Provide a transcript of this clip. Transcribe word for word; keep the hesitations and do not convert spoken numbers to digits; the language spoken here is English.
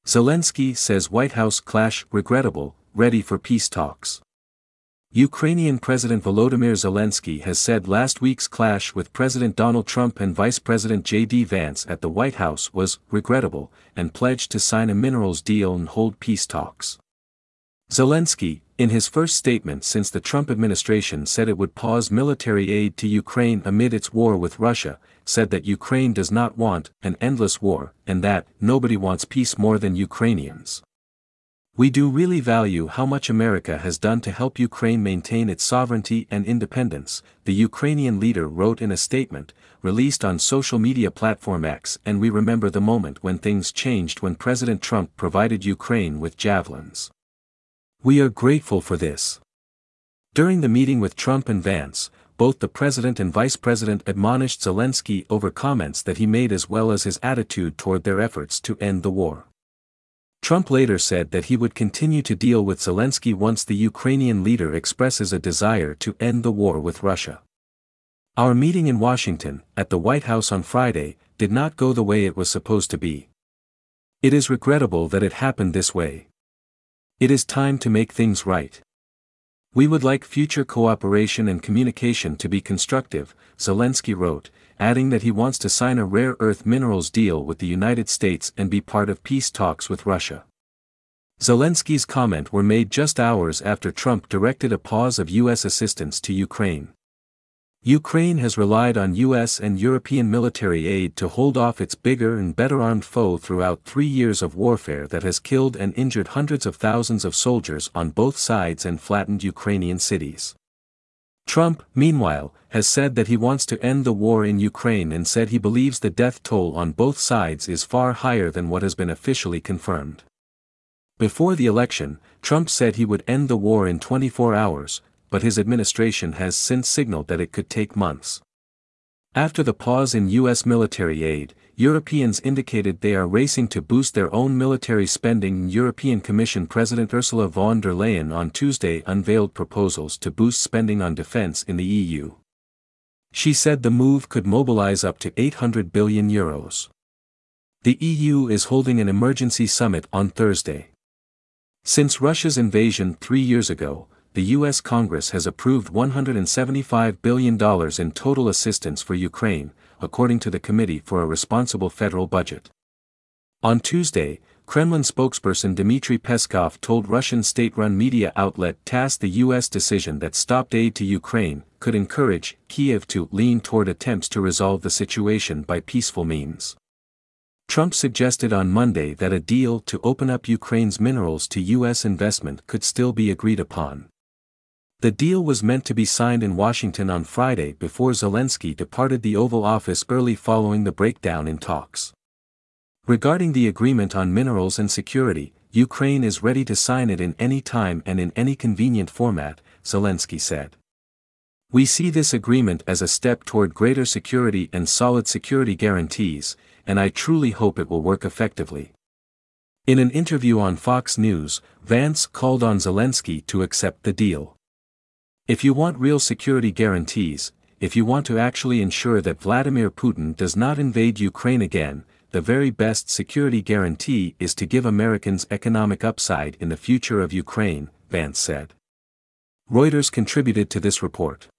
Zelensky says White House clash regrettable, ready for peace talks. Ukrainian President Volodymyr Zelensky has said last week's clash with President Donald Trump and Vice President J D Vance at the White House was regrettable, and pledged to sign a minerals deal and hold peace talks. Zelensky, in his first statement since the Trump administration said it would pause military aid to Ukraine amid its war with Russia, said that Ukraine does not want an endless war, and that nobody wants peace more than Ukrainians. We do really value how much America has done to help Ukraine maintain its sovereignty and independence, the Ukrainian leader wrote in a statement, released on social media platform X, and we remember the moment when things changed when President Trump provided Ukraine with javelins. We are grateful for this. During the meeting with Trump and Vance, both the president and vice president admonished Zelensky over comments that he made as well as his attitude toward their efforts to end the war. Trump later said that he would continue to deal with Zelensky once the Ukrainian leader expresses a desire to end the war with Russia. Our meeting in Washington, at the White House on Friday, did not go the way it was supposed to be. It is regrettable that it happened this way. It is time to make things right. We would like future cooperation and communication to be constructive, Zelensky wrote, adding that he wants to sign a rare earth minerals deal with the United States and be part of peace talks with Russia. Zelensky's comment were made just hours after Trump directed a pause of U S assistance to Ukraine. Ukraine has relied on U S and European military aid to hold off its bigger and better armed foe throughout three years of warfare that has killed and injured hundreds of thousands of soldiers on both sides and flattened Ukrainian cities. Trump, meanwhile, has said that he wants to end the war in Ukraine and said he believes the death toll on both sides is far higher than what has been officially confirmed. Before the election, Trump said he would end the war in twenty-four hours, but his administration has since signaled that it could take months. After the pause in U S military aid, Europeans indicated they are racing to boost their own military spending. European Commission President Ursula von der Leyen on Tuesday unveiled proposals to boost spending on defense in the E U. She said the move could mobilize up to eight hundred billion euros. The E U is holding an emergency summit on Thursday. Since Russia's invasion three years ago, the U S Congress has approved one hundred seventy-five billion dollars in total assistance for Ukraine, according to the Committee for a Responsible Federal Budget. On Tuesday, Kremlin spokesperson Dmitry Peskov told Russian state-run media outlet TASS the U S decision that stopped aid to Ukraine could encourage Kyiv to lean toward attempts to resolve the situation by peaceful means. Trump suggested on Monday that a deal to open up Ukraine's minerals to U S investment could still be agreed upon. The deal was meant to be signed in Washington on Friday before Zelensky departed the Oval Office early following the breakdown in talks. Regarding the agreement on minerals and security, Ukraine is ready to sign it in any time and in any convenient format, Zelensky said. We see this agreement as a step toward greater security and solid security guarantees, and I truly hope it will work effectively. In an interview on Fox News, Vance called on Zelensky to accept the deal. If you want real security guarantees, if you want to actually ensure that Vladimir Putin does not invade Ukraine again, the very best security guarantee is to give Americans economic upside in the future of Ukraine, Vance said. Reuters contributed to this report.